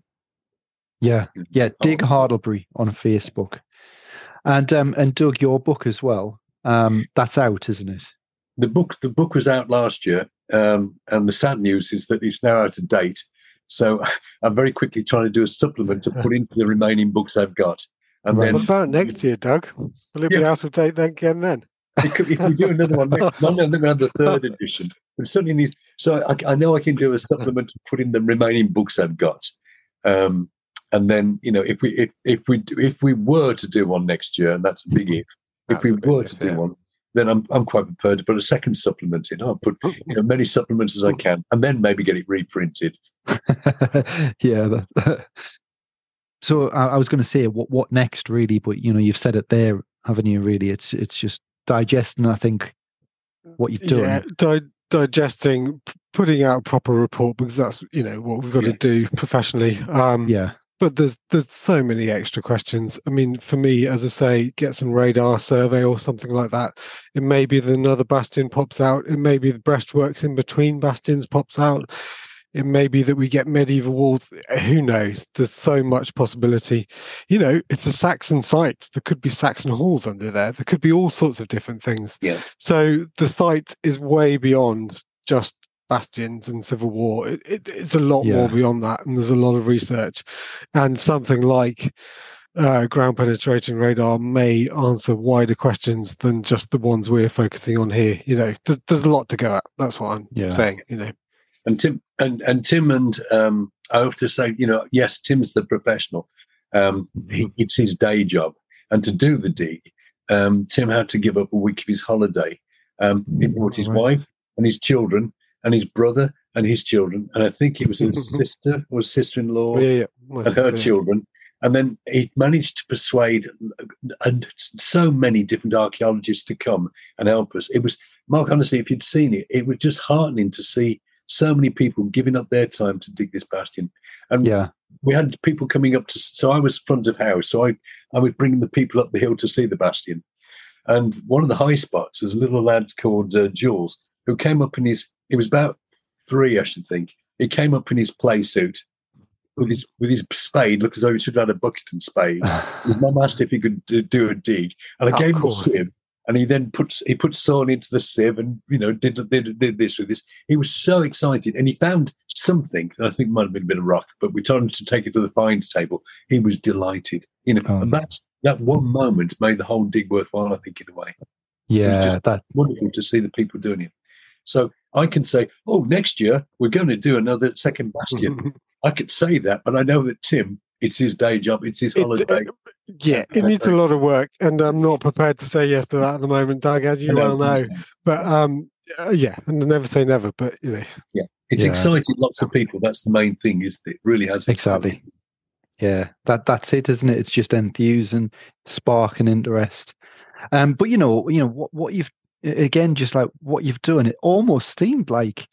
Yeah, yeah. Dig Hartlebury on Facebook, and um, and Doug, your book as well. Um, that's out, isn't it? The book, the book was out last year, um, and the sad news is that it's now out of date. So I'm very quickly trying to do a supplement to put into the remaining books I've got. And Right. then What about next year, Doug? Will it be Yeah. out of date then again then? it could, if we do another one, next, no, no, then we have the third edition. But certainly needs. So I, I know I can do a supplement to put in the remaining books I've got. Um, and then you know, if we if if we do, if we were to do one next year, and that's a big if. If That's we a big were if, to do yeah. one, then I'm I'm quite prepared to put a second supplement in. I'll put you know many supplements as I can, and then maybe get it reprinted. Yeah. That, so I, I was going to say what what next, really, but you know, you've said it there, haven't you? Really, it's it's just digesting. I think what you've done. Yeah, di- digesting, p- putting out a proper report because that's you know what we've got Yeah. to do professionally. Um, Yeah. But there's there's so many extra questions. I mean, for me, as I say, get some radar survey or something like that. It may be that another bastion pops out. It may be the breastworks in between bastions pops out. It may be that we get medieval walls. Who knows? There's so much possibility. You know, it's a Saxon site. There could be Saxon halls under there. There could be all sorts of different things. Yeah. So the site is way beyond just bastions and civil war. It, it, it's a lot Yeah. more beyond that, and there's a lot of research. And something like uh, ground penetrating radar may answer wider questions than just the ones we're focusing on here. You know, there's, there's a lot to go at. That's what I'm Yeah. saying. You know. And Tim and, and Tim and um, I have to say, you know, yes, Tim's the professional. Um, he, it's his day job, and to do the dig, um, Tim had to give up a week of his holiday. Um, he brought his Right. wife and his children and his brother and his children, and I think it was his sister or sister-in-law Yeah, yeah. My and her sister, yeah. children. And then he managed to persuade and so many different archaeologists to come and help us. It was, Mark, honestly, if you'd seen it, it was just heartening to see so many people giving up their time to dig this bastion. And Yeah. we had people coming up to, so I was front of house, so I, I was bringing the people up the hill to see the bastion. And one of the high spots was a little lad called uh, Jules, who came up in his, he was about three, I should think. He came up in his play suit with his with his spade, looked as though he should have had a bucket and spade. His mum asked if he could do, do a dig, and I Of gave him a course. sieve. And he then put he put soil into the sieve, and you know did did did this with this. He was so excited, and he found something that I think might have been a bit of rock. But we told him to take it to the finds table. He was delighted, you know. Oh, and yeah. that's that one moment made the whole dig worthwhile. I think in a way, Yeah. just- That. wonderful to see the people doing it. So I can say, oh, next year we're going to do another second bastion. I could say that, but I know that Tim, it's his day job, it's his holiday. It, uh, yeah, it needs a lot of work, and I'm not prepared to say yes to that at the moment, Doug, as you well know. But um, uh, yeah, and never say never, but you know. Yeah, it's yeah. exciting lots of people. That's the main thing, is that it really has. Exactly. Yeah, that that's it, isn't it? It's just enthusing, spark and interest. Um, but you know, you know what what you've again, just like what you've done, it almost seemed like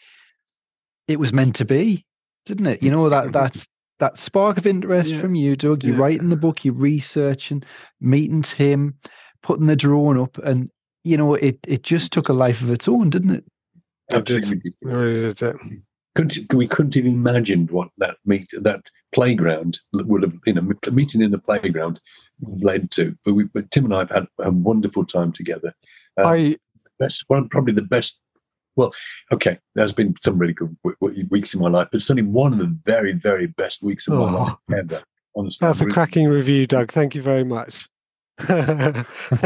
it was meant to be, didn't it? You know, that that's that spark of interest yeah. from you, Doug. You yeah. writing the book, you researching, meeting Tim, putting the drone up, and you know, it it just took a life of its own, didn't it? Absolutely. Really did it. Couldn't, we couldn't have imagined what that meet that playground would have, you know, meeting in the playground led to. But, we, but Tim and I have had a wonderful time together. Uh, I best, well, probably the best. Well, okay, there's been some really good w- w- weeks in my life, but certainly one of the very, very best weeks of oh, my life ever. Honestly, that's really. a cracking review, Doug. Thank you very much. No,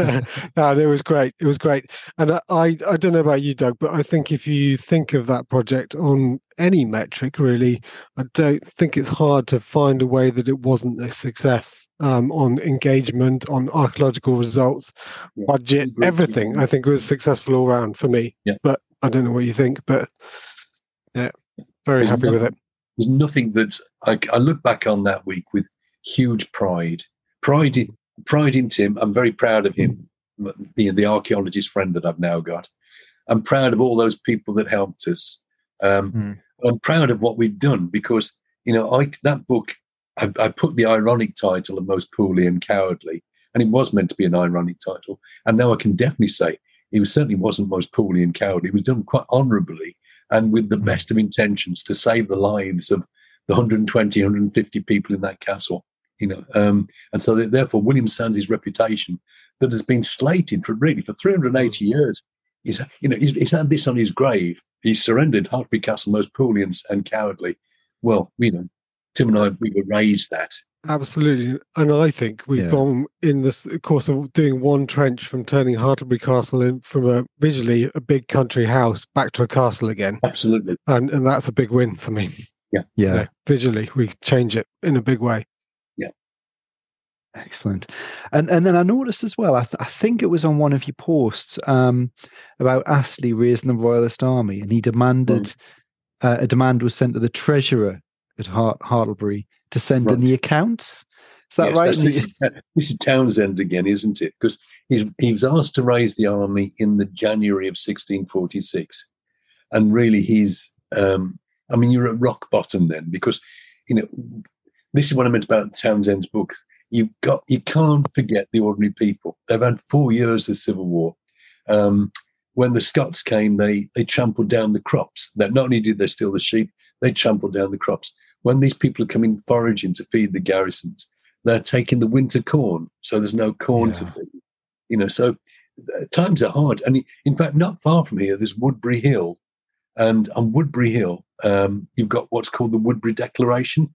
it was great. It was great. And I, I, I don't know about you, Doug, but I think if you think of that project on any metric, really, I don't think it's hard to find a way that it wasn't a success um, on engagement, on archaeological results, yeah, budget, everything. I think it was successful all round for me. Yeah. But I don't know what you think, but yeah, very there's happy nothing, with it. There's nothing that I, I look back on that week with huge pride. Pride in, pride in Tim. I'm very proud of him, the, the archaeologist friend that I've now got. I'm proud of all those people that helped us. Um, mm. I'm proud of what we've done because, you know, I that book, I, I put the ironic title of Most Poorly and Cowardly, and it was meant to be an ironic title. And now I can definitely say it was, certainly wasn't Most Poorly and Cowardly. It was done quite honourably and with the mm. best of intentions to save the lives of the one hundred twenty, one hundred fifty people in that castle. You know, um, and so that, therefore William Sands' reputation that has been slated for really for three hundred eighty years is, you know, he's, he's had this on his grave. He surrendered Hartbury Castle Most Poorly and, and Cowardly. Well, you know, Tim and I, we were raised that. Absolutely. And I think we've yeah. gone in the course of doing one trench from turning Hartbury Castle in from a visually a big country house back to a castle again. Absolutely. And and that's a big win for me. Yeah. Yeah. You know, visually, we change it in a big way. Yeah. Excellent. And and then I noticed as well, I, th- I think it was on one of your posts um, about Astley raising the Royalist Army, and he demanded, mm. uh, a demand was sent to the treasurer at Hart- Hartlebury to send right. in the accounts. Is that yes, right? This is, this is Townsend again, isn't it? Because he was asked to raise the army in the January of sixteen forty-six. And really he's, um, I mean, you're at rock bottom then, because, you know, this is what I meant about Townsend's book. You've got, you can't forget the ordinary people. They've had four years of civil war. Um, when the Scots came, they they trampled down the crops. That not only did they steal the sheep, they trampled down the crops. When these people are coming foraging to feed the garrisons, they're taking the winter corn, so there's no corn yeah. to feed. You know, so uh, times are hard. And in fact, not far from here, there's Woodbury Hill, and on Woodbury Hill, um, you've got what's called the Woodbury Declaration,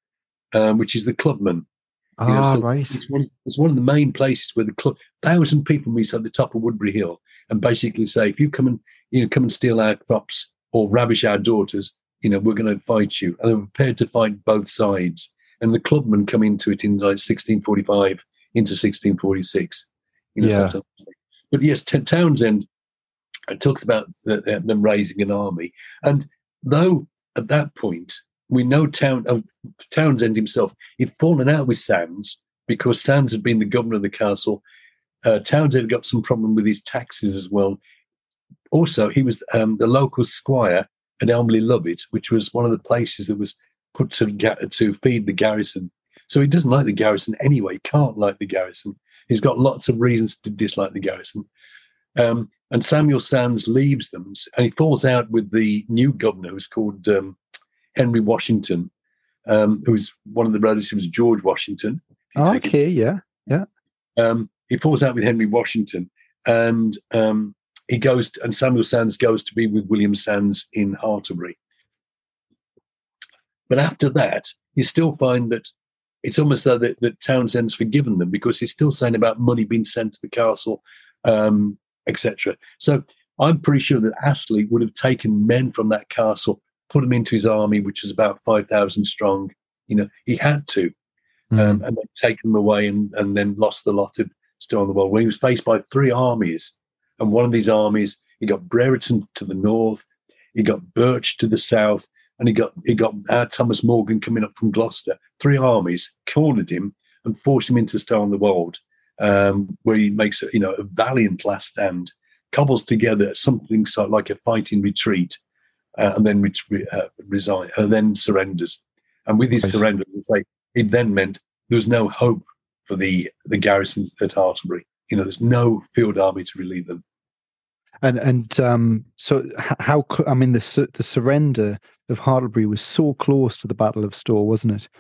um, which is the clubman. Ah, you know, so right. It's one, it's one of the main places where the club, thousand people meet at the top of Woodbury Hill and basically say, if you come and you know come and steal our crops or ravish our daughters, you know, we're going to fight you. And they're prepared to fight both sides. And the clubmen come into it in like sixteen forty-five into sixteen forty-six. You know, yeah. But yes, T- Townsend talks about the, the, them raising an army. And though at that point, we know Town, uh, Townsend himself, he'd fallen out with Sands because Sands had been the governor of the castle. Uh, Townsend got some problem with his taxes as well. Also, he was um, the local squire at Elmley Lovett, which was one of the places that was put to to feed the garrison. So he doesn't like the garrison anyway. He can't like the garrison. He's got lots of reasons to dislike the garrison. Um, and Samuel Sands leaves them, and he falls out with the new governor, who's called um, Henry Washington, um, who's one of the relatives of George Washington. Okay, yeah, yeah. Um, he falls out with Henry Washington, and um, he goes to, and Samuel Sands goes to be with William Sands in Hartlebury. But after that, you still find that it's almost so that, that Townsend's forgiven them because he's still saying about money being sent to the castle, um, et cetera. So I'm pretty sure that Astley would have taken men from that castle, put them into his army, which was about five thousand strong. You know, he had to, mm. um, and then taken them away and, and then lost the lot of still on the wall. When he was faced by three armies, and one of these armies, he got Brereton to the north, he got Birch to the south, and he got he got uh, Thomas Morgan coming up from Gloucester. Three armies cornered him and forced him into Stow-on-the-Wold, um, where he makes a, you know a valiant last stand, cobbles together something so like a fighting retreat, uh, and then re- uh, resign, and then surrenders. And with his surrender, it's like it then meant there was no hope for the the garrison at Hartlebury. You know, there's no field army to relieve them. And and um, so how I mean the the surrender of Hartlebury was so close to the Battle of Stow, wasn't it?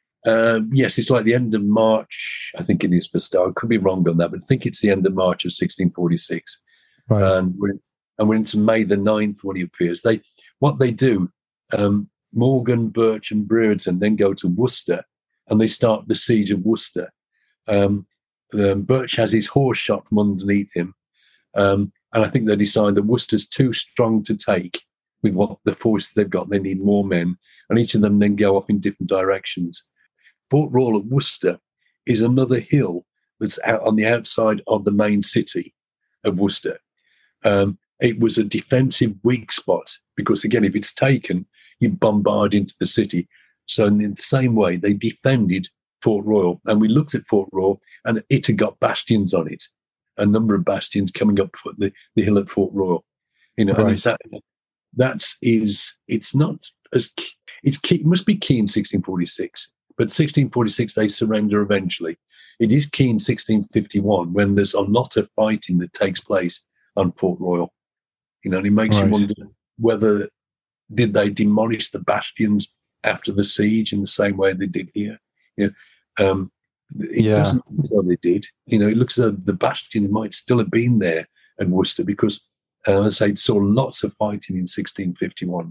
Uh, yes, it's like the end of March. I think it is for Stow. I could be wrong on that, but I think it's the end of March of sixteen forty-six. Right. And we're in, and we're into May the ninth when he appears. They what they do. Um, Morgan, Birch, and Brereton then go to Worcester, and they start the siege of Worcester. Um, um, Birch has his horse shot from underneath him. Um, And I think they decide that Worcester's too strong to take with what the force they've got. They need more men. And each of them then go off in different directions. Fort Royal at Worcester is another hill that's out on the outside of the main city of Worcester. Um, it was a defensive weak spot because, again, if it's taken, you bombard into the city. So in the same way, they defended Fort Royal. And we looked at Fort Royal, and it had got bastions on it. A number of bastions coming up for the, the hill at Fort Royal, you know, right. and that that is it's not as it's key, it must be key in sixteen forty-six, but sixteen forty-six they surrender eventually. It is key in sixteen fifty-one when there's a lot of fighting that takes place on Fort Royal, you know, and it makes right. you wonder whether did they demolish the bastions after the siege in the same way they did here, you know. Um, It yeah. doesn't look as though they did. You know, it looks as though the bastion might still have been there at Worcester because, uh, as I say, it saw lots of fighting in sixteen fifty-one.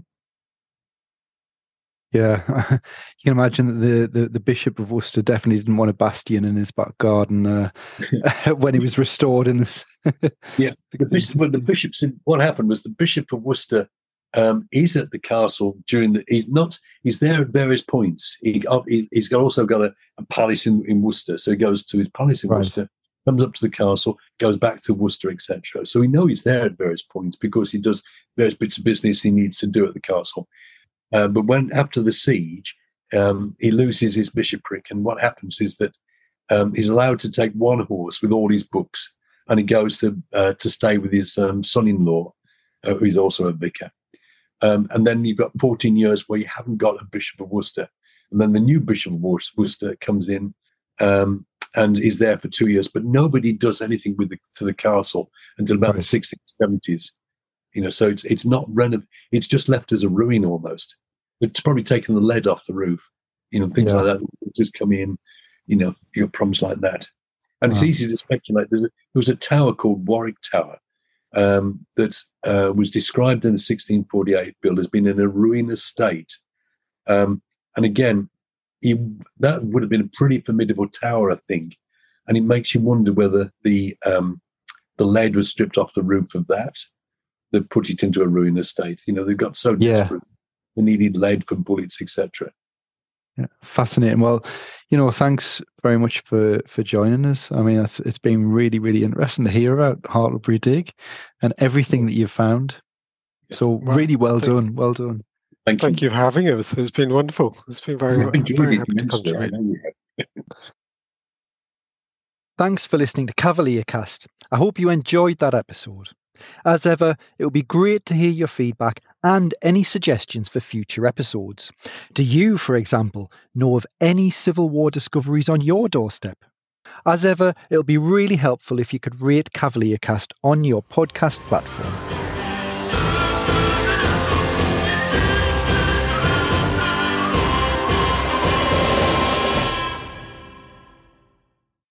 Yeah, you can imagine that the, the, the Bishop of Worcester definitely didn't want a bastion in his back garden uh, when he was restored. In this. yeah, the bishop. Well, the bishop said what happened was the Bishop of Worcester um, is at the castle during the. He's not. He's there at various points. He, he's also got a, a palace in, in Worcester, so he goes to his palace in right. Worcester, comes up to the castle, goes back to Worcester, et cetera. So we know he's there at various points because he does various bits of business he needs to do at the castle. Uh, but when after the siege, um, he loses his bishopric, and what happens is that um, he's allowed to take one horse with all his books, and he goes to uh, to stay with his um, son-in-law, uh, who is also a vicar. Um, and then you've got fourteen years where you haven't got a Bishop of Worcester. And then the new Bishop of Worcester comes in um, and is there for two years. But nobody does anything with the, to the castle until about right. the sixties, seventies. You know, so it's it's not renov- It's just left as a ruin almost. It's probably taken the lead off the roof. You know, things yeah. like that. Just come in, you know, you got problems like that. And wow. it's easy to speculate. There's a, there was a tower called Warwick Tower. Um, that uh, was described in the sixteen forty-eight bill as being in a ruinous state. Um, and again, he, that would have been a pretty formidable tower, I think. And it makes you wonder whether the um, the lead was stripped off the roof of that that put it into a ruinous state. You know, they've got so yeah. desperate. They needed lead for bullets, et cetera. Yeah, fascinating. Well, you know, thanks very much for, for joining us. I mean, it's, it's been really, really interesting to hear about Hartlebury Dig and everything that you've found. So well, really well thank, done. Well done. Thank, thank you. you for having us. It's been wonderful. It's been very, yeah, very happy to contribute. Thanks for listening to Cavalier Cast. I hope you enjoyed that episode. As ever, it would be great to hear your feedback and any suggestions for future episodes. Do you, for example, know of any Civil War discoveries on your doorstep? As ever, it'll be really helpful if you could rate Cavalier Cast on your podcast platform.